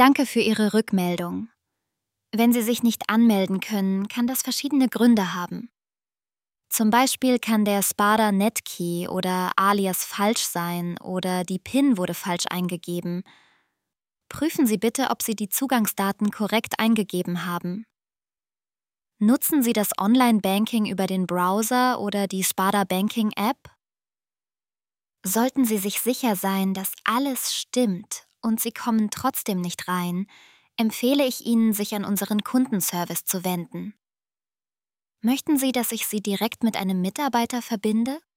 Danke für Ihre Rückmeldung. Wenn Sie sich nicht anmelden können, kann das verschiedene Gründe haben. Zum Beispiel kann der Spada Netkey oder Alias falsch sein oder die PIN wurde falsch eingegeben. Prüfen Sie bitte, ob Sie die Zugangsdaten korrekt eingegeben haben. Nutzen Sie das Online-Banking über den Browser oder die Spada Banking App? Sollten Sie sich sicher sein, dass alles stimmt und Sie kommen trotzdem nicht rein, empfehle ich Ihnen, sich an unseren Kundenservice zu wenden. Möchten Sie, dass ich Sie direkt mit einem Mitarbeiter verbinde?